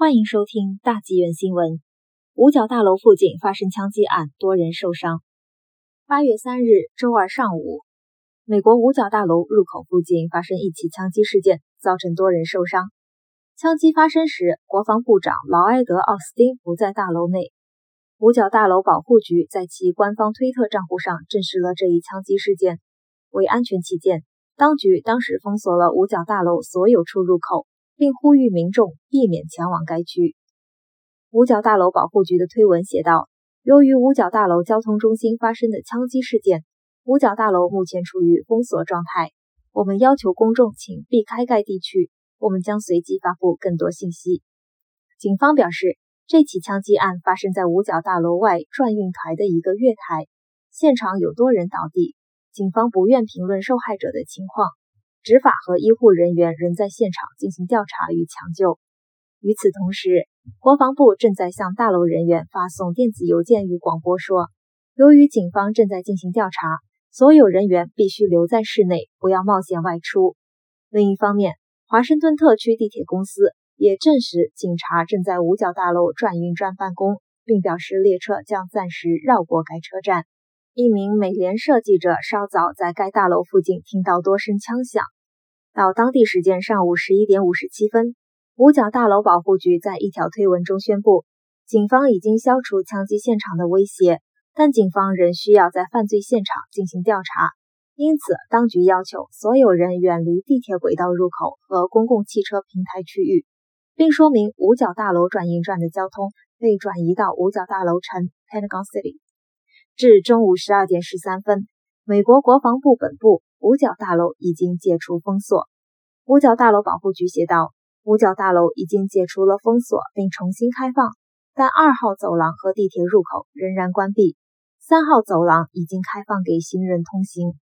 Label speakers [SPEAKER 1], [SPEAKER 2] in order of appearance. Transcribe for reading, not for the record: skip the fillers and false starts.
[SPEAKER 1] 欢迎收听大纪元新闻。五角大楼附近发生枪击案，多人受伤。8月3日周二上午，美国五角大楼入口附近发生一起枪击事件，造成多人受伤。枪击发生时，国防部长劳埃德·奥斯汀不在大楼内。五角大楼保护局在其官方推特账户上证实了这一枪击事件。为安全起见，当局当时封锁了五角大楼所有出入口，并呼吁民众避免前往该区。五角大楼保护局的推文写道，由于五角大楼交通中心发生的枪击事件，五角大楼目前处于封锁状态。我们要求公众请避开该地区，我们将随即发布更多信息。警方表示，这起枪击案发生在五角大楼外转运台的一个月台，现场有多人倒地，警方不愿评论受害者的情况。执法和医护人员仍在现场进行调查与抢救。与此同时，国防部正在向大楼人员发送电子邮件与广播说，由于警方正在进行调查，所有人员必须留在室内，不要冒险外出。另一方面，华盛顿特区地铁公司也证实警察正在五角大楼转运站办公，并表示列车将暂时绕过该车站。一名美联社记者稍早在该大楼附近听到多声枪响。到当地时间上午11点57分，五角大楼保护局在一条推文中宣布，警方已经消除枪击现场的威胁，但警方仍需要在犯罪现场进行调查，因此当局要求所有人远离地铁轨道入口和公共汽车平台区域，并说明五角大楼转运站的交通被转移到五角大楼城 Pentagon City。至中午12点13分，美国国防部本部五角大楼已经解除封锁。五角大楼保护局写道，五角大楼已经解除了封锁并重新开放，但2号走廊和地铁入口仍然关闭，3号走廊已经开放给行人通行。